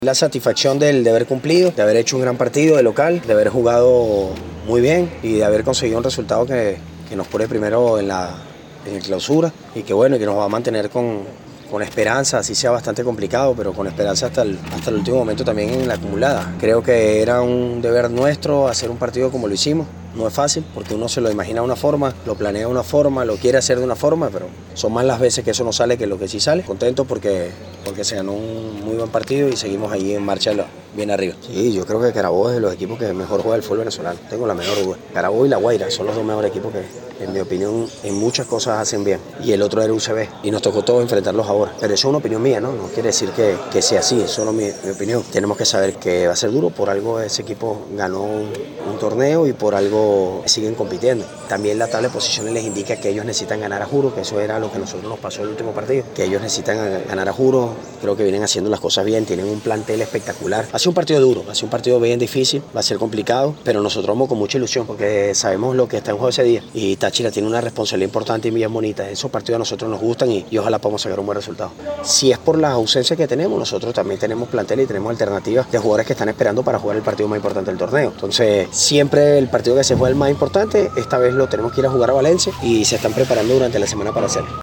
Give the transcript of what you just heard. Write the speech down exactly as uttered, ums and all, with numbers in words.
La satisfacción del, de haber cumplido, de haber hecho un gran partido de local, de haber jugado muy bien y de haber conseguido un resultado que, que nos pone primero en la en el clausura y que bueno, que nos va a mantener con, con esperanza, así sea bastante complicado, pero con esperanza hasta el, hasta el último momento también en la acumulada. Creo que era un deber nuestro hacer un partido como lo hicimos. No es fácil porque uno se lo imagina de una forma, lo planea de una forma, lo quiere hacer de una forma, pero son más las veces que eso no sale que lo que sí sale. Contento porque, porque se ganó un muy buen partido y seguimos ahí en marcha bien arriba. Sí, yo creo que Carabobo es de los equipos que mejor juega el fútbol venezolano. Tengo la menor duda. Carabobo y La Guaira son los dos mejores equipos que, en mi opinión, en muchas cosas hacen bien. Y el otro era U C B. Y nos tocó todos enfrentarlos ahora. Pero eso es una opinión mía, ¿no? No quiere decir que, que sea así, es solo mi, mi opinión. Tenemos que saber que va a ser duro. Por algo ese equipo ganó un, un torneo y por algo siguen compitiendo. También la tabla de posiciones les indica que ellos necesitan ganar a juro, que eso era lo que a nosotros nos pasó en el último partido, que ellos necesitan ganar a juro. Creo que vienen haciendo las cosas bien, tienen un plantel espectacular. Ha sido un partido duro, ha sido un partido bien difícil, va a ser complicado, pero nosotros vamos con mucha ilusión porque sabemos lo que está en juego ese día y Táchira tiene una responsabilidad importante y bien bonita. Esos partidos a nosotros nos gustan y, y ojalá podamos sacar un buen resultado. Si es por las ausencias que tenemos, nosotros también tenemos plantel y tenemos alternativas de jugadores que están esperando para jugar el partido más importante del torneo. Entonces, siempre el partido que se juega el más importante, esta vez lo tenemos que ir a jugar a Valencia y se están preparando durante la semana para hacerlo.